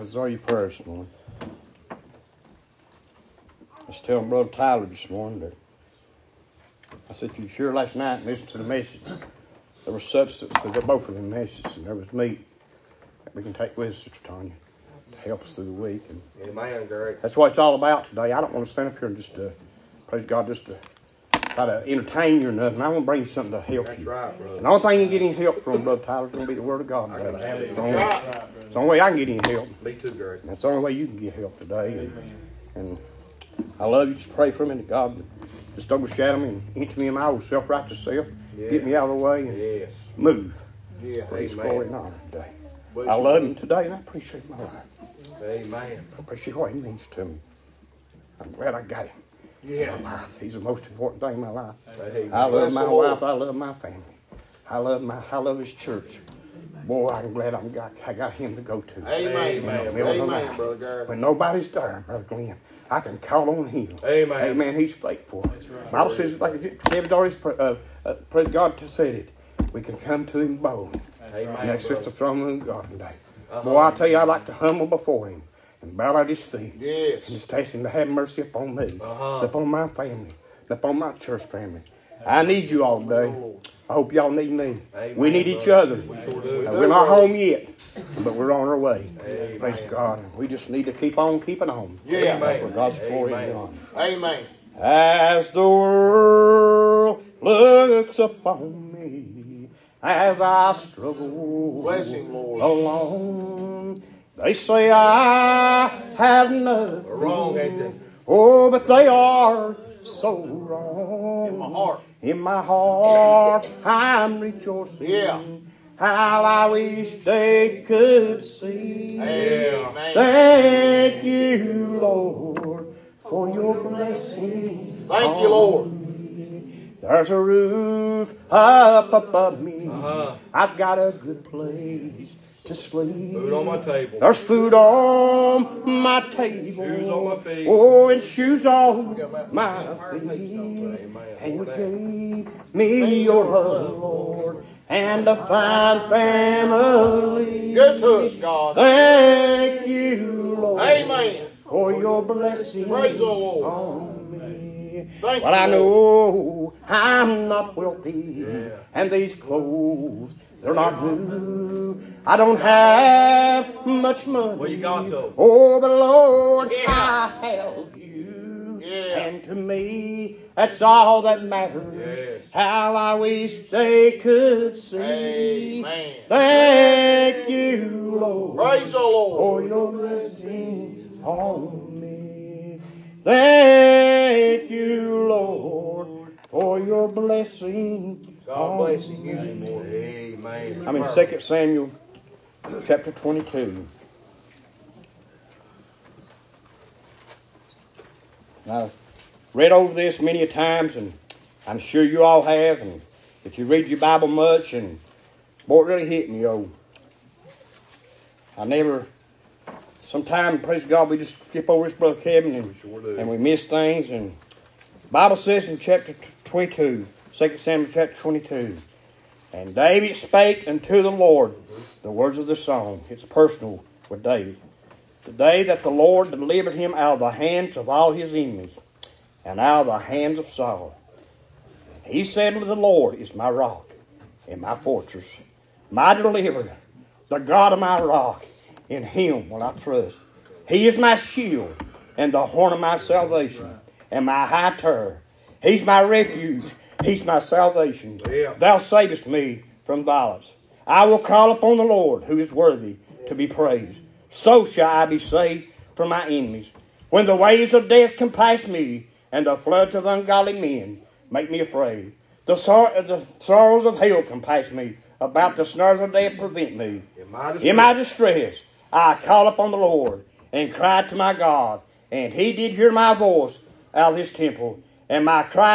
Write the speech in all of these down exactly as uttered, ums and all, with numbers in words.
I saw your prayer this morning. I was telling Brother Tyler this morning that I said, you sure last night and listened to the message? There was substance to the, both of them messages, and there was meat that we can take with us, Sister Tanya, to help us through the week. And Amen, Gary. That's what it's all about today. I don't want to stand up here and just, uh, praise God, just to try to entertain you or nothing. I want to bring you something to help That's you. right, brother. And the only thing you can get any help from, Brother Tyler, is going to be the Word of God. I gotta have it. It's the only, it's the only way I can get any help. Me too, Gary. And that's the only way you can get help today. And, and I love you. Just pray for me that God would just overshadow me and enter me in my old self-righteous self. Yeah. Get me out of the way and Yes. move. Yeah. For His Amen. glory and honor today. Bless I you, love brother. Him today, and I appreciate my life. Amen. I appreciate what He means to me. I'm glad I got Him. Yeah. In my life. He's the most important thing in my life. Amen. I love Bless my the Lord. wife. I love my family. I love my. I love His church. Boy, I'm glad I'm got. I got Him to go to. Amen. In the Amen, middle of the Amen night. Brother Gary. When nobody's there, Brother Glenn, I can call on Him. Amen. Amen. He's faithful. The Bible says, like David Doris, uh, uh, praise God to said it. We can come to Him bold. Amen. And that's just brother. the throne room of God today. Uh-huh. Boy, I tell you, I like to humble before Him and bow at His feet. Yes. And just ask Him to have mercy upon me, Uh-huh. upon my family, upon my church family. I need you all today. I hope y'all need me. Amen, We need each brother. other. We sure do. Uh, we're not home yet, but we're on our way. Amen. Praise God. We just need to keep on keeping on. Yeah. For God's glory and Amen. honor. Amen. As the world looks upon me, as I struggle Bless Him, Lord. alone, they say I have nothing. Wrong, ain't they? Oh, but they are so wrong. In my heart. In my heart, I'm rejoicing. Yeah. How I wish they could see. Amen. Thank you, Lord, for your blessing. Thank you, Lord. There's a roof up above me. Uh-huh. I've got a good place to sleep. Food on my table. There's food on my table. Shoes on my feet. Oh, and shoes on my feet. Amen. And you gave me your love, Lord, and a fine family. Good to us, God. Thank you, Lord, Amen. for your blessing Praise the Lord. on me. Thank Well, you, I Lord. know I'm not wealthy, Yeah. and these clothes, they're not new. I don't have much money. What you got, though? Oh, but Lord, Yeah. I have you. Yeah. And to me, that's all that matters. Yes. How I wish they could see. Amen. Thank you, Lord, Praise the Lord. for your blessings on me. Thank you, Lord, for your blessing. God bless Him. Use Him, Lord. Amen. I'm in Second Samuel chapter twenty-two. I've read over this many a times, and I'm sure you all have, and if you read your Bible much, and boy, it really hit me, oh. I never, sometimes, praise God, we just skip over this, Brother Kevin, and, Sure do. and we miss things, and the Bible says in chapter twenty-two, Second Samuel chapter twenty-two, and David spake unto the Lord the words of the song. It's personal with David. The day that the Lord delivered him out of the hands of all his enemies, and out of the hands of Saul. He said unto the Lord is my rock and my fortress, my deliverer, the God of my rock. In Him will I trust. He is my shield and the horn of my salvation, and my high tower. He's my refuge. He's my salvation. Yeah. Thou savest me from violence. I will call upon the Lord, who is worthy to be praised. So shall I be saved from my enemies. When the waves of death compass me, and the floods of ungodly men make me afraid, the, sor- the sorrows of hell compass me, about the snares of death prevent me. In my In my distress, I called upon the Lord, and cried to my God, and He did hear my voice out of His temple, and my cried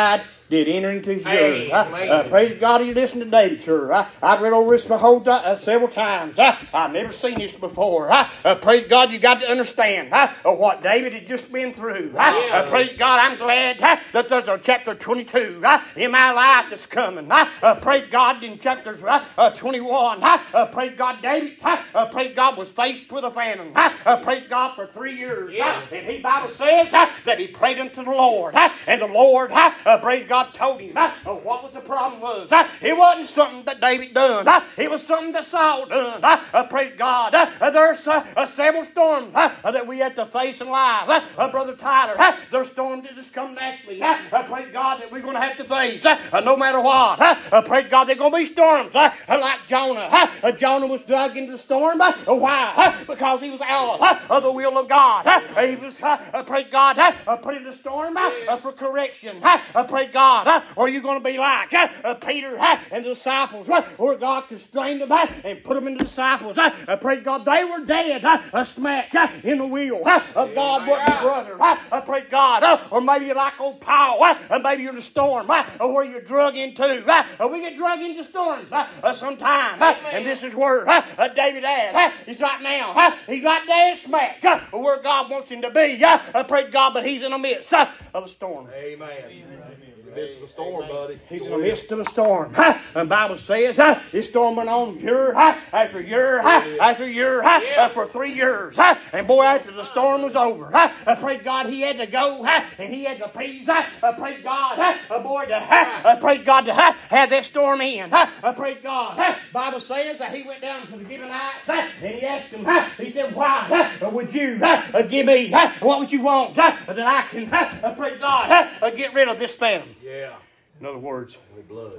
did enter into his Amen. word. Uh, uh, praise God, you listen to David, sure. Uh, I've read over this my whole di- uh, several times. Uh, I've never seen this before. Uh, uh, praise God, you got to understand uh, uh, what David had just been through. Uh, uh, praise God, I'm glad uh, that there's a chapter twenty-two uh, in my life that's coming. Uh, uh, praise God, in chapters uh, uh, twenty-one, uh, uh, praise God, David, uh, uh, praise God, was faced with a famine. Uh, uh, praise God, for three years. Uh, and he, Bible says uh, that he prayed unto the Lord. Uh, and the Lord, uh, uh, praise God, told him uh, uh, what was the problem was. Uh, it wasn't something that David done. Uh, it was something that Saul done. Uh, uh, praise God. Uh, uh, there's uh, uh, several storms uh, uh, that we have to face in life. Uh, uh, Brother Tyler, uh, there's storms that just come naturally. Uh, uh, praise God, that we're going to have to face. Uh, uh, no matter what. Uh, uh, praise God, there's going to be storms. Uh, uh, like Jonah. Uh, uh, Jonah was dragged into the storm. Uh, uh, why? Uh, because he was out uh, of the will of God. Uh, uh, he was, uh, uh, praise God, uh, uh, put in the storm uh, uh, for correction. Uh, uh, praise God. Uh, or are you going to be like uh, uh, Peter uh, and the disciples, uh, where God constrained them uh, and put them into disciples? Uh, uh, praise God, they were dead, uh, uh, smack uh, in the wheel uh, of God, wasn't your brother. Uh, uh, praise God. Uh, or maybe you're like old Paul, uh, uh, maybe you're in a storm uh, uh, where you're drug into. Uh, uh, we get drug into storms uh, uh, sometimes, uh, and this is where uh, uh, David at. Uh, he's right now. Uh, he's right there, smack uh, where God wants him to be. Uh, uh, praise God, but he's in the midst uh, of the storm. Amen. In the midst of the storm, buddy. He's in the midst of a storm. Huh? And the Bible says huh? This storm went on year huh? after year huh? after year huh? uh, for three years. Huh? And boy, after the storm was over, huh? uh, praise God, he had to go huh? and he had to peace. Huh? Uh, praise God, huh? uh, boy, to, huh? uh, praise God to huh? have that storm in. Huh? Uh, praise God. Huh? Bible says that he went down to the Gibeonites huh? and he asked them. Huh? He said, "Why huh? would you huh? uh, give me? Huh? What would you want huh? that I can? Huh? Uh, praise God, huh? uh, get rid of this famine." Yeah. In other words, With blood.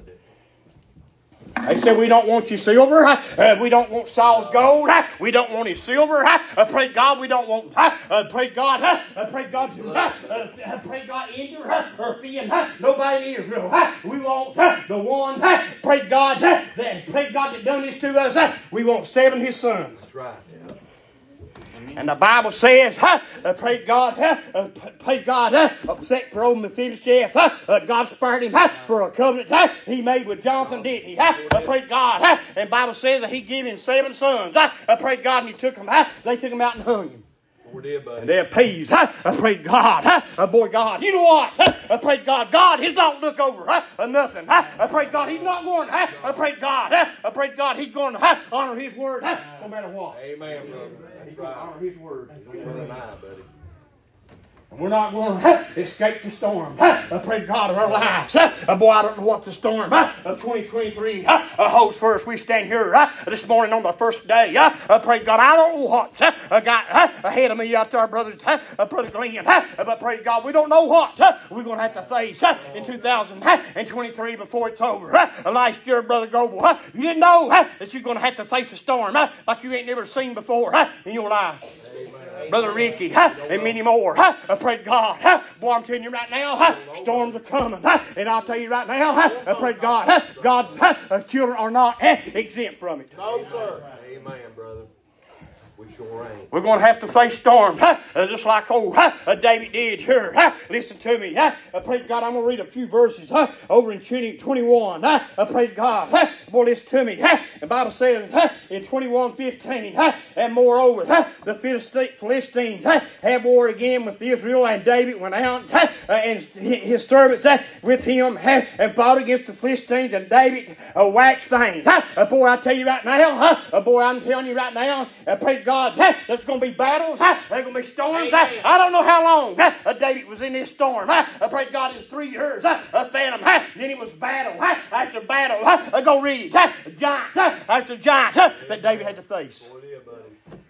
they said, "We don't want your silver. Huh? Uh, we don't want Saul's gold. Huh? We don't want his silver. Huh? Uh, pray God, we don't want. Huh? Uh, pray God. Huh? Uh, pray God to. Huh? Uh, pray God enter. Huh? Or feeing. Huh? Nobody in Israel. Huh? We want huh? the one. Huh? Pray God. Huh? That pray God that done this to us. Huh? We want seven his sons." That's right. Yeah. And the Bible says, huh, uh, pray God, huh, uh, pray God, huh, except for old Mephibosheth, huh, uh, God spared him huh, for a covenant huh, he made with Jonathan, didn't he? Huh, uh, pray God, huh, and the Bible says that he gave him seven sons. Huh, uh, pray God, and he took them, huh, they took him out and hung him. Sure did, buddy. And they're appeased. Huh? I pray God. Huh? Uh, boy, God. You know what? Huh? I pray God. God, He don't look over huh? uh, nothing. Huh? I pray God. He's not going. Huh? I pray God. Huh? I pray God. He's going to huh? honor His word huh? no matter what. Amen, brother. That's He's going to right. honor His word. Brother and I, buddy. And we're not going to huh? escape the storm. Huh? I pray God of our lives. Huh? Uh, boy, I don't know what the storm huh? of twenty twenty-three huh? uh, holds for us. We stand here huh? this morning on the first day. Huh? I pray God. I don't know what huh? uh, got huh? ahead of me out there, brother, huh? uh, brother Glenn. Huh? Uh, but praise God, we don't know what huh? we're going to have to face huh? in two thousand twenty-three before it's over. Huh? Uh, last year, brother Goble, huh? you didn't know huh? that you're going to have to face a storm huh? like you ain't never seen before huh? in your life. Amen. Brother Ricky, huh? and many more. Huh? I pray God. Huh? Boy, I'm telling you right now, huh? storms are coming. Huh? And I'll tell you right now, huh? I pray God. Huh? God's huh? children are not huh? exempt from it. No, sir. Amen, brother. We sure ain't. We're going to have to face storms, huh? uh, just like old huh? uh, David did here. Huh? Listen to me. Huh? Uh, praise God, I'm going to read a few verses huh? over in twenty-one. Huh? Uh, praise God. Huh? Boy, listen to me. Huh? The Bible says huh? in twenty-one fifteen, huh? and moreover, huh? the Philistines huh? had war again with Israel, and David went out huh? uh, and his servants huh? with him huh? and fought against the Philistines, and David uh, waxed faint. Huh? Uh, boy, I tell you right now, huh? uh, boy, I'm telling you right now, uh, praise God, huh? there's going to be battles, huh? there's going to be storms. Huh? I don't know how long huh? uh, David was in this storm. Huh? Uh, praise God, it was three years. Huh? Uh, phantom, huh? then it was battle huh? after battle. Huh? Uh, go read huh? giants huh? after giants huh? that David had to face. Sure did, buddy.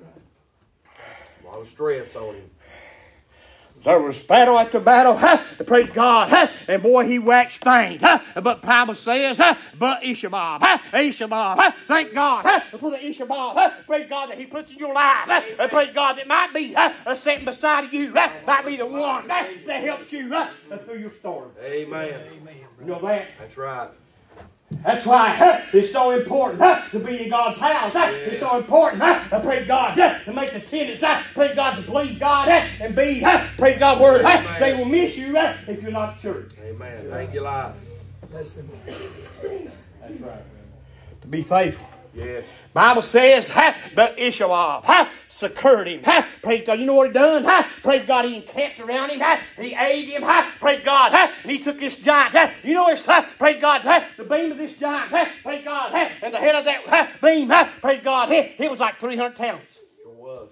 A lot of stress on him. There was battle after battle, huh? Praise God, huh? And boy, he waxed faint, huh? But the Bible says, huh? But Ishabab, huh? Ishabab, huh? Thank God, huh? For the Ishabab, huh? Praise God that He puts in your life, huh? And praise God that might be, huh? Sitting beside you, huh? Might be the one huh? that helps you, huh? Through your storm. Amen. You know that? That's right. That's why huh, it's so important huh, to be in God's house. Huh. Yeah. It's so important huh, to pray to God, huh, to make attendance, huh, pray to God to please God, huh, and be, huh, pray to God's word. Huh. They will miss you huh, if you're not at church. Amen. Thank you, Lord. That's right. To be faithful. Yes. Bible says, ha, but Ishaob, ha, secured him. Ha, praise God. You know what he done? Ha, praise God. He encamped around him. Ha, he aided him. Ha, praise God. Ha, and he took this giant. Ha, you know this? Ha, praise God. Ha, the beam of this giant. Ha, praise God. Ha, and the head of that ha, beam. Ha, praise God. Ha, it was like three hundred talents. Sure was.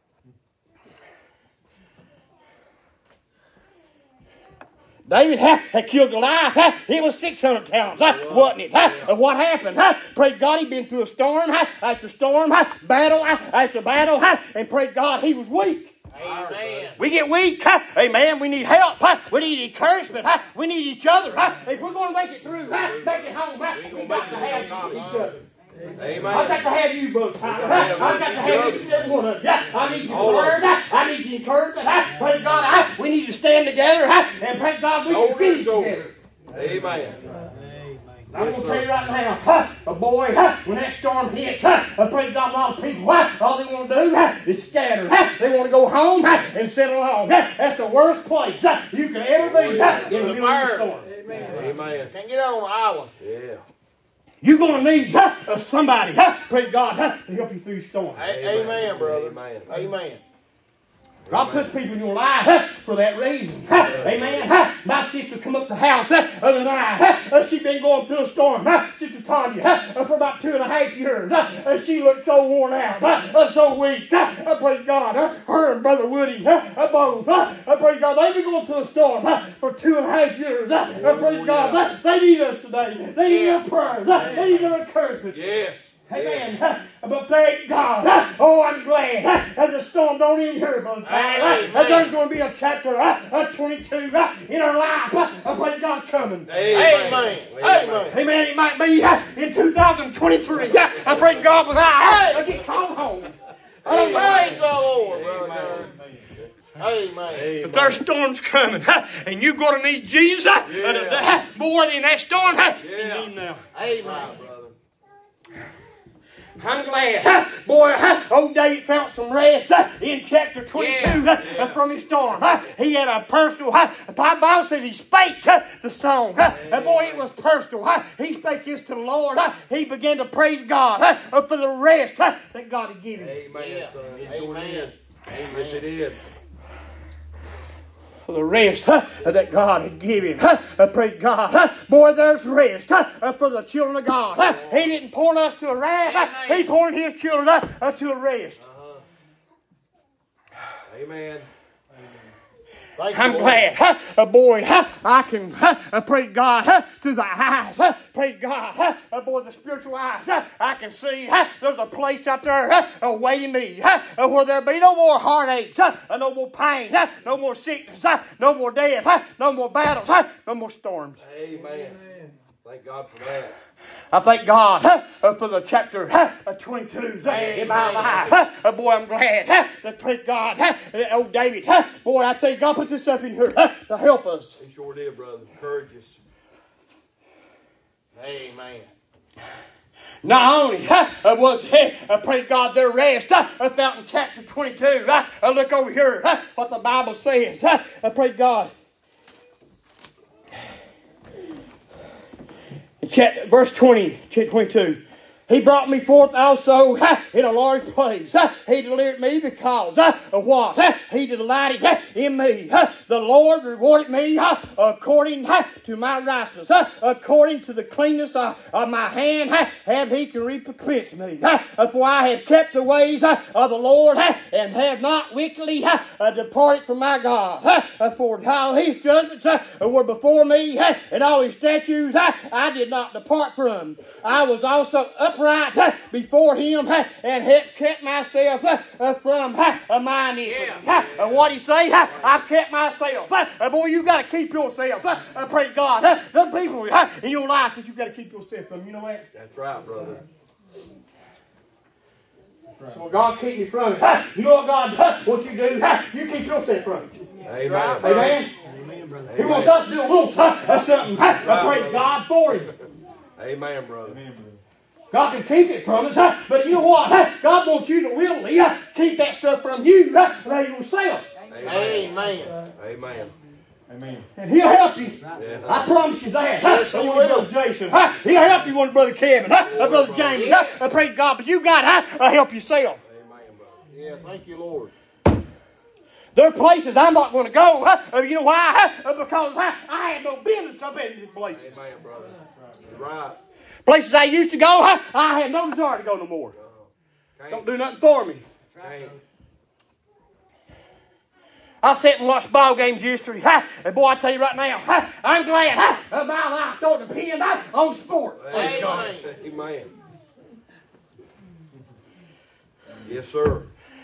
David ha, had killed Goliath. Ha, it was six hundred talents, ha, It was. wasn't it? Ha, Yeah. and what happened? Ha, praise God, he'd been through a storm ha, after storm, ha, battle ha, after battle, ha, and praise God, he was weak. Amen. We get weak, huh? Amen. We need help, huh? We need encouragement, huh? We need each other, huh? If we're going to make it through, huh? Make it home, huh? We got to have each other. Amen. I've got to have you, Brother Tyler. Huh? I've got to have each and every one of you. Huh? I need your prayers. Huh? I need your encouragement. Huh? Praise God. Huh? We need to stand together. Huh? And praise God, we can finish together. Amen. I'm going to tell you right now, huh, a boy, huh, when that storm hits, huh, I pray to God, a lot of people, huh, all they want to do huh, is scatter. Huh, they want to go home huh, and settle home. Huh, that's the worst place huh, you can ever be huh, in the middle of the storm. Amen. Amen. Can't get out on the island. Yeah. You're going to need huh, somebody, huh, pray God, huh, to help you through the storm. A- Amen, brother. Amen. Amen. God puts people in your life huh, for that reason. Huh, amen. Huh. My sister come up to the house huh, other night. Huh, uh, she's been going through a storm. Huh, Sister Tanya, huh, uh, for about two and a half years. Huh, uh, she looked so worn out, huh, uh, so weak. Huh, uh, praise God. Huh, her and Brother Woody, huh, uh, both. Huh, uh, praise God. They've been going through a storm huh, for two and a half years. Huh, uh, praise God. Huh, they need us today. They need our prayers. Huh, they need our encouragement. Yes. Amen. Huh, but thank God. Huh, oh, I'm glad huh, that the storm don't end here, Brother Tyler. Huh, there's going to be a chapter huh, uh, twenty-two huh, in our life. Huh, of praise God coming. Amen. Amen. Amen. Amen. It might be huh, in two thousand twenty-three. Huh, I pray God when I huh, get called home. I don't Praise know. the Lord, brother. Amen. But there's storms coming, huh, and you're going to need Jesus huh, Yeah. uh, huh, more than that storm. Huh, Yeah. you need him now. Amen. I'm glad, huh, boy, huh, old David found some rest huh, in chapter twenty-two Yeah, huh, yeah. from his storm. Huh. He had a personal, huh, the Bible says he spake huh, the song. Huh, and boy, it was personal. Huh. He spake this to the Lord. Huh. He began to praise God huh, for the rest huh, that God had given him. Amen, Yeah. son. It sure Amen. did. Amen. Yes, it did. For the rest huh, that God had given him. Huh. Uh, praise God. Huh. Boy, there's rest huh, uh, for the children of God. Huh. He didn't point us to a wrath. Huh. He pointed his children uh, uh, to a rest. Uh-huh. Amen. Thank you, I'm Lord. glad, huh, uh, boy, huh, I can huh, uh, praise God huh, through the eyes, huh, praise God, huh, uh, boy, the spiritual eyes. Huh, I can see huh, there's a place out there huh, awaiting me huh, uh, where there'll be no more heartaches, huh, uh, no more pain, huh, no more sickness, huh, no more death, huh, no more battles, huh, no more storms. Amen. Thank God for that. I thank God huh, uh, for the chapter huh, uh, twenty-two huh, in my life. Huh, uh, boy, I'm glad huh, that praise God, huh, that old David. Huh, boy, I tell you, God put this stuff in here huh, to help us. He sure did, brother. Encourage us. Amen. Not only huh, uh, was uh, uh, praise God their rest huh, uh, found in chapter twenty-two. Huh, uh, look over here, huh, what the Bible says. Huh, uh, praise God. Chapter, verse twenty, twenty-two. He brought me forth also huh, in a large place. Huh. He delivered me because huh, of what? Huh. He delighted huh, in me. Huh. The Lord rewarded me huh, according huh, to my righteousness, huh, according to the cleanness of, of my hand. Huh, have He can recompense me. Huh. For I have kept the ways huh, of the Lord huh, and have not wickedly huh, uh, departed from my God. Huh. For all His judgments huh, were before me, huh, and all His statutes huh, I did not depart from. I was also upright uh, before Him uh, and have kept myself uh, uh, from uh, my iniquity. Uh, uh, what He say? Uh, I've kept myself. Uh, uh, boy, you got to keep yourself. Uh, uh, praise God. Uh, there are people uh, in your life that you got to keep yourself from. You know that? That's right, brother. So God keep you from it. Uh, you know what God uh, wants you to do? Uh, you keep yourself from it. Amen. Right, Amen. Amen, brother. He wants us to do a little uh, something. Uh, uh, praise God for Him. Amen, brother. God can keep it from us, huh? But you know what? Huh? God wants you to willingly huh? keep that stuff from you huh? Right yourself. Amen. Amen. Amen. And He'll help you. Yeah. I promise you that. Yes, Huh? He One will. Brother Jason. Huh? He'll help you, one Brother Kevin. Huh? Uh, Brother James. Huh? I pray to God, but you got to huh? help yourself. Amen, brother. Yeah, thank you, Lord. There are places I'm not going to go. Huh? You know why? Huh? Because huh? I had no business up in these places. Amen, brother. You're right. Places I used to go, huh? I have no desire to go no more. Can't. Don't do nothing for me. Can't. I sat and watched ball games yesterday. Huh? And boy, I tell you right now, huh? I'm glad huh? my life don't depend huh? on sport. Praise God. Amen. Amen. Yes, sir.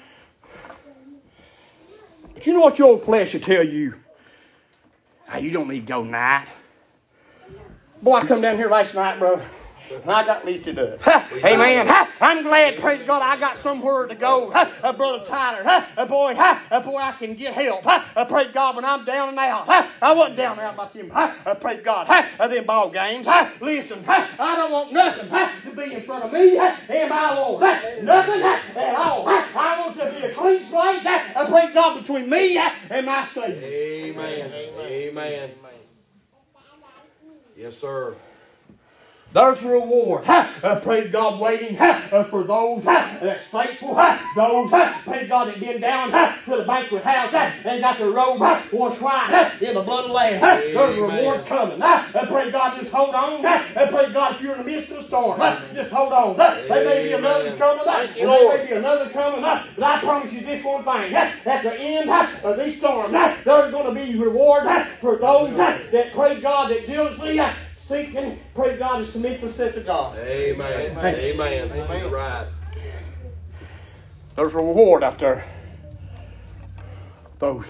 But you know what your old flesh will tell you? Hey, you don't need to go tonight. Boy, I come down here last night, brother, and I got lifted up. Huh? Amen. Huh? I'm glad, praise God, I got somewhere to go. Huh? Uh, Brother Tyler, huh? Uh, boy, huh? Uh, boy, I can get help. Huh? Uh, praise God, when I'm down and out. Huh? I wasn't down and out about them. Huh? Uh, praise God. Huh? Uh, them ball games. Huh? Listen, huh? I don't want nothing huh? to be in front of me huh? and my Lord. Huh? Nothing huh? at all. Huh? I want to be a clean slate. Huh? Uh, praise God, between me huh? and my Savior. Amen. Amen. Yes, sir. There's a reward. Ha! Uh, praise God, waiting ha! Uh, for those ha! that's faithful. Ha! Those, ha! praise God, that been down ha! to the banquet house ha! and got their robe ha! washed white ha! in the blood of the Lamb. Ha! There's a reward coming. Ha! Uh, praise God, just hold on. Ha! Uh, praise God, if you're in the midst of the storm, ha! just hold on. Ha! There may be another coming. Ha! And there may be another coming. Ha! But I promise you this one thing. Ha! At the end ha! of this storm, ha! there's going to be reward ha! for those ha! that praise God, that diligently ha! seeking, pray God, and submit themselves to God. Amen. Amen. Amen. Amen. You're right. There's a reward out there. Those.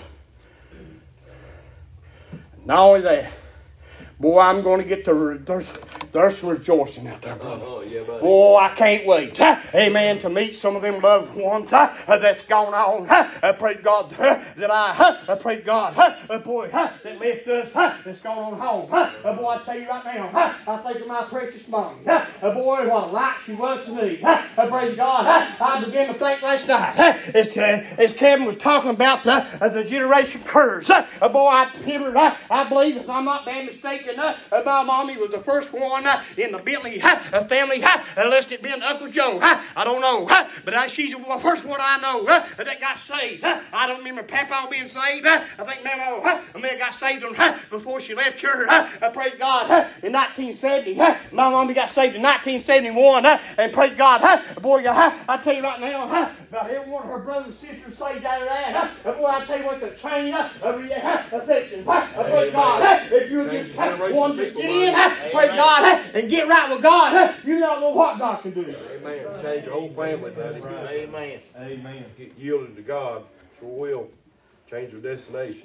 Not only that, boy, I'm going to get the there's there's some rejoicing out there, brother. Oh, yeah, buddy. Boy, I can't wait. Huh? Amen. To meet some of them loved ones huh? that's gone on. Huh? I pray God huh? that I, huh? I pray God, huh? Uh, boy, huh? that left us, huh? that's gone on home. Huh? Uh, boy, I tell you right now, huh? I think of my precious mom. Huh? Uh, boy, what a light she was to me. Huh? I pray God, huh? I began to think last night, huh? as, uh, as Kevin was talking about the, uh, the generation curse. Huh? Uh, boy, I remember, huh? I believe, if I'm not bad mistaken, huh? uh, my mommy was the first one uh, in the Bentley huh? family, huh? unless it been Uncle Joe. Huh? I don't know. Huh? But uh, she's the first one I know huh? that got saved. Huh? I don't remember Papa being saved. Huh? I think Mama huh? may have got saved on, huh? before she left here. Huh? I praise God huh? in nineteen seventy. Huh? My mommy got saved in nineteen seventy-one. Huh? And praise God. Huh? Boy, huh? I tell you right now, huh? about every one of her brothers and sisters saved out of that. Huh? Boy, I tell you what, the chain huh? of huh? affection. Huh? Praise God. Huh? If you just huh? want to just get in, huh? praise God, huh? and get right with God, huh? you don't know what God can do. Amen. Change your whole family, buddy. Amen. Amen. Get yielded to God. Sure will. Change your destination.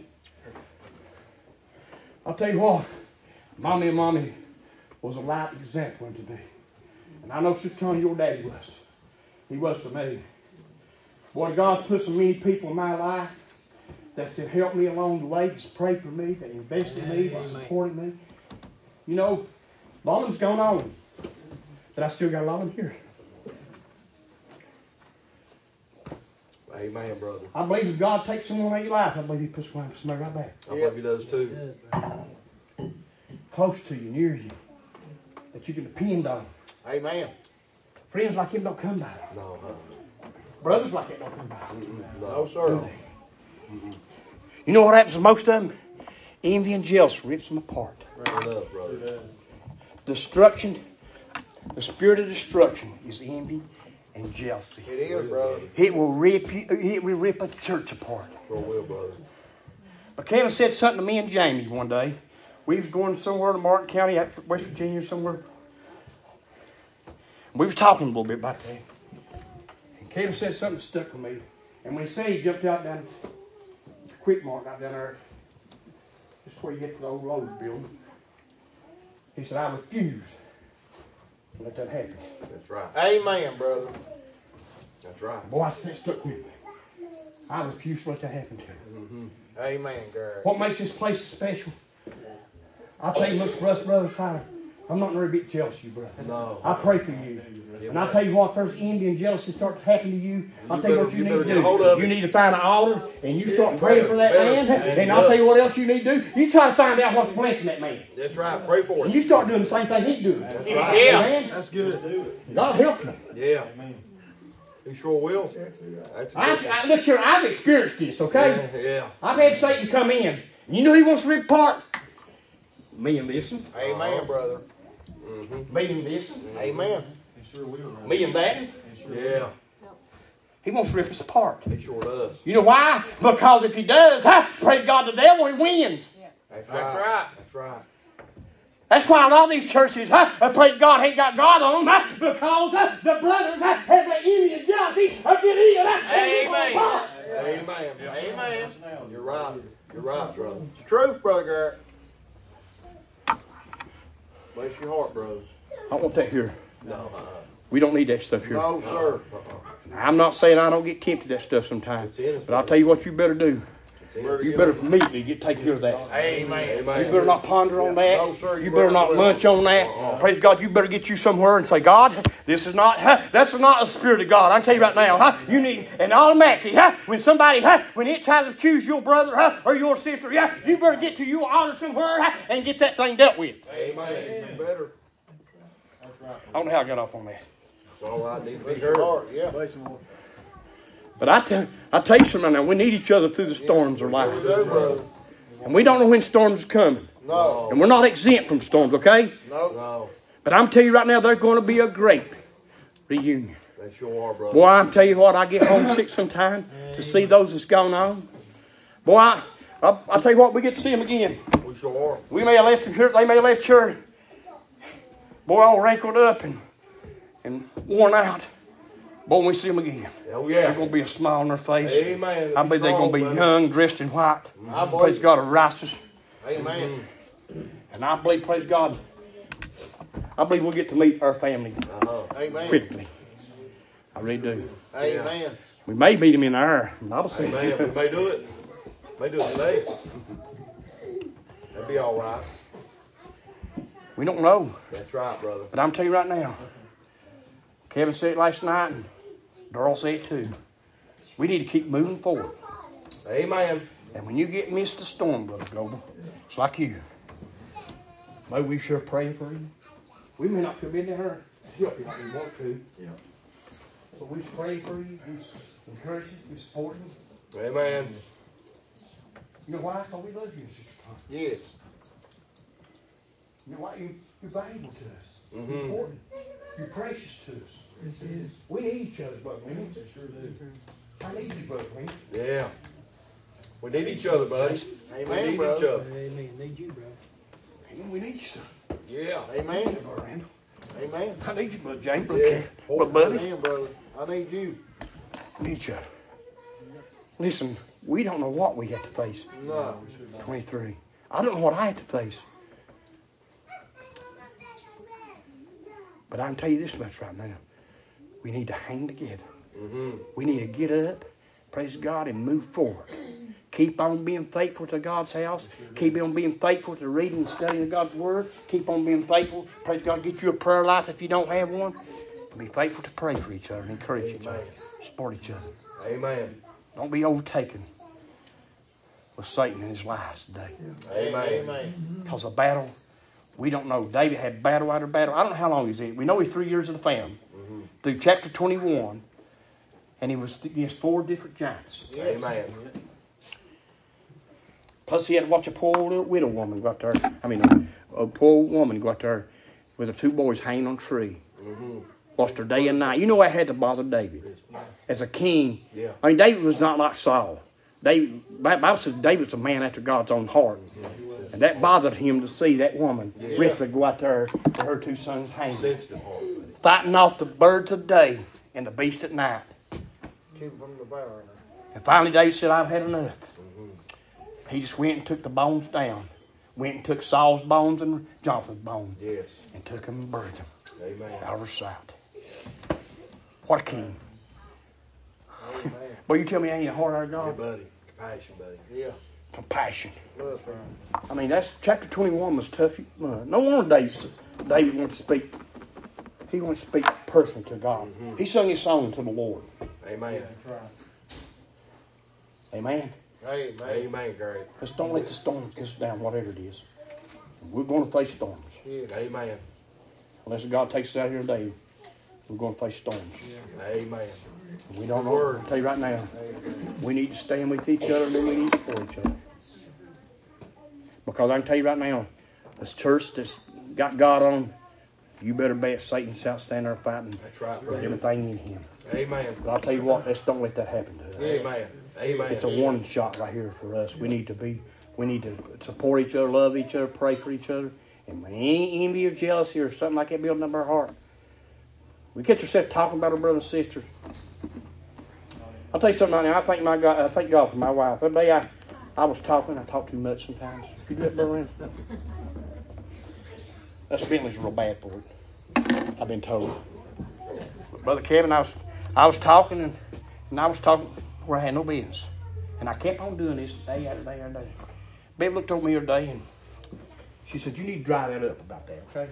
I'll tell you what, Mommy and Mommy was a light example unto me. And I know, Sister Connie, your daddy was. He was to me. Boy, God put so many people in my life that said, help me along the way, just pray for me, that invested in me, that supported me. You know, a lot of them's gone on, but I still got a lot of them here. Amen, brother. I believe if God takes someone out of your life, I believe He puts somebody right back. I believe He does too. Close to you, near you, that you can depend on. Amen. Friends like Him don't come by. No, huh? Brothers like that don't come by. No, sir. You know what happens to most of them? Envy and jealousy rips them apart. Right up, brother. Destruction, the spirit of destruction is envy and jealousy. It is, brother. It will rip you, it will rip a church apart. Sure will, brother. But Kevin said something to me and Jamie one day. We was going somewhere to Martin County, West Virginia, somewhere. We were talking a little bit about that. And Kevin said something that stuck with me. And when he said, he jumped out down the Quick Mart out down there. Just where you get to the old Lowe's building. He said, I refuse to let that happen. That's right. Amen, brother. That's right. Boy, I said it stuck with me. I refuse to let that happen to you. Mm-hmm. Amen, Gary. What makes this place special? I'll tell you, look for us brothers, Tyler. I'm not very bit jealous of you, brother. No. I pray for you. And I'll tell you what, if there's envy and jealousy starts happening to you, I'll You tell you better- what you, you need better to get a hold do. of You it. need to find an altar and you start praying for that Better. man. And I'll tell you what else you need to do. You try to find out what's blessing that man. That's right. Pray for And it. you start doing the same thing he's doing. That's Yeah. right. Amen? That's good. God help you. Yeah. He sure will. That's a I, good I, look here, I've experienced this, okay? Yeah, yeah. I've had Satan come in. You know who he wants to rip apart? Me and this one. Amen, brother. Mm-hmm. Me and this one. Amen. Me and that one. Yeah. He wants to rip us apart. He sure does. You know why? Because if he does, huh, pray God, the devil, he wins. That's That's right. right. That's right. That's why a lot of these churches, huh, I pray God ain't got God on them, huh, because huh, the brothers huh, have the envy and jealousy of getting even. Huh, Amen. apart. Amen. Amen. You're right. You're right, brother. It's the truth, Brother Garrett. Bless your heart, brother. I want that here. No. Uh, We don't need that stuff here. No, sir. I'm not saying I don't get tempted to that stuff sometimes, It's in us, but I'll tell you what you better do. it's in us. You better immediately get take care of that. Amen. Amen. You better not ponder on that. No, sir, you You better not better- munch on that. Uh-uh. Praise God. You better get you somewhere and say, God, this is not, huh, that's not the Spirit of God. I tell you right now, huh? You need, and automatically, huh? When somebody, huh? When it tries to accuse your brother, huh? Or your sister, yeah, you better get to your altar somewhere, huh? And get that thing dealt with. Amen. You better. I don't know how I got off on that. It's all right. Need to be Bless your heard. heart, yeah. But I tell, I tell you something now. We need each other through the storms of We life, do, brother. and we don't know when storms are coming, No. and we're not exempt from storms, okay? No. No. But I'm telling you right now, there's going to be a great reunion. They sure are, brother. Boy, I'm telling you what, I get homesick sometimes to see those that's gone on. Boy, I, I, I tell you what, we get to see them again. We sure are. We may have left them here, they may have left here. Boy, all wrinkled up and, and worn out. Boy, when we see them again, Oh, there's yeah. going to be a smile on their face. Amen. I believe they're going to be young, dressed in white. I Praise believe. God, of righteous. Amen. And I believe, praise God, I believe we'll get to meet our family Uh-huh. Amen. quickly. I really do. Amen. We may meet them in our Bible study. Amen. We may do it. May do it today. That'd be all right. We don't know. That's right, brother. But I'm telling you right now, Kevin said it last night, and Darrell said it too. We need to keep moving forward. Amen. And when you get missed the storm, Brother Goble, it's like you. May we sure pray for you. We may not come in there and help you like we want to. Yeah. But we pray for you, we encourage you, we support you. Amen. You know why? Because we love you, Sister Tom. Yes. You know why? You, you're valuable to us. Mhm. You're important. You're precious to us. This is. We need each other, Brother Winnie. Sure do. I need you, Brother Winnie. Yeah. We need each other, buddy. We Amen, need each brother. other. Amen. Need you, bro. We need you, son. Yeah. Amen. Brother Randall. Amen. I need you, Brother James. Brother Yeah. Ken. Brother Buddy. Amen, brother. I need you. We need each other. Listen, we don't know what we have to face. No. twenty-three. I don't know what I have to face. But I can tell you this much right now. We need to hang together. Mm-hmm. We need to get up, praise God, and move forward. Keep on being faithful to God's house. Keep on being faithful to reading and studying God's Word. Keep on being faithful. Praise God, get you a prayer life if you don't have one. And be faithful to pray for each other and encourage each other. Support each other. Amen. Don't be overtaken with Satan and his lies today. Amen. Amen. Because a battle, we don't know. David had battle after battle. I don't know how long he's in. We know he's three years in the famine. Mm-hmm. Through chapter twenty-one, and he was against four different giants. Yes. Amen. Plus, he had to watch a poor little widow woman go out there. I mean, a, a poor woman go out there with her two boys hanging on a tree. Mm-hmm. Watched her day and night. You know what had to bother David? As a king, Yeah. I mean, David was not like Saul. David, the Bible says David was a man after God's own heart. And that bothered him to see that woman, Yeah. Ritha, go out there with her two sons hanging. Sensitive heart. Fighting off the birds of the day and the beast at night. Keep from the bar. And finally David said, I've had enough. Mm-hmm. He just went and took the bones down. Went and took Saul's bones and Jonathan's bones. Yes. And took them and buried them Amen. out of her sight. What a king. Amen. Boy, you tell me I ain't a heart out of Yeah, God. buddy. Compassion, buddy. Yeah. Compassion. Look, man. I mean, that's chapter twenty-one was tough. Uh, no wonder David, David wants to speak. He wants to speak personally to God. Mm-hmm. He sung his song to the Lord. Amen. Amen. Amen. Amen, Gary. Let's don't let the storms get us down, whatever it is. We're going to face storms. Yeah. Amen. Unless God takes us out here today, we're going to face storms. Amen. We don't Good know. word. I'll tell you right now, we need to stand with each other and then we need to support each other. Because I can tell you right now, this church that's got God on, you better bet Satan's out standing there fighting That's right, with brother. everything in him. Amen. But I'll tell you what, let's don't let that happen to us. Amen. Amen. It's a warning shot right here for us. We need to be, we need to support each other, love each other, pray for each other. And when any envy or jealousy or something like that building up our heart, we catch ourselves talking about our brothers and sisters. I'll tell you something right now. I thank my God. I thank God for my wife. The other day I, I was talking. I talk too much sometimes. You do that, Brother Rand? Us Bentley's real bad for it. I've been told. But Brother Kevin, I was I was talking and, and I was talking where I had no business, and I kept on doing this day after day after day. Bev looked over me the other day and she said, "You need to dry that up about that, okay?"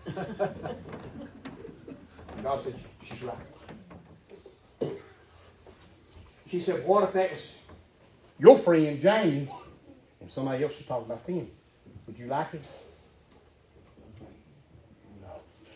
God said, "She's right." She said, "What if that was your friend Jamie and somebody else was talking about them? Would you like it?" No.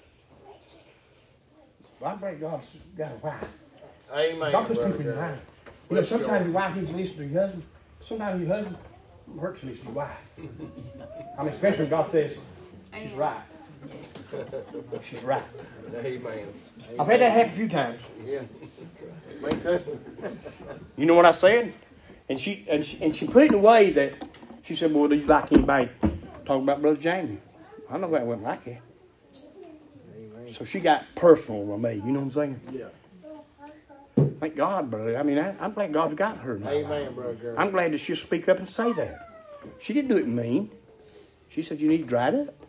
Well, I pray God's got a wife. Amen. God puts brother people in Gary. mind. You know, sometimes your wife needs to listen to your husband. Sometimes your husband hurts to listen to your wife. I mean, especially when God says, "She's right." She's right. Amen. I've had that happen a few times. Yeah. Me too. You know what I said? And she and she, and she put it in a way that she said, "Well, do you like anybody talking about Brother Jamie?" I know that wasn't like it. Amen. So she got personal with me. You know what I'm saying? Yeah. Thank God, brother. I mean, I, I'm glad God's got her. Now. Amen, brother Gary. I'm glad that she'll speak up and say that. She didn't do it mean. She said, "You need to dry it up."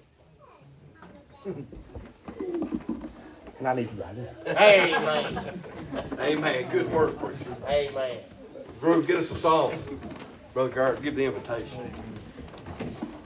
And I need to dry it up. Amen. Amen. Good word, preacher. Amen. Drew, get us a song. Brother Garrett, give the invitation.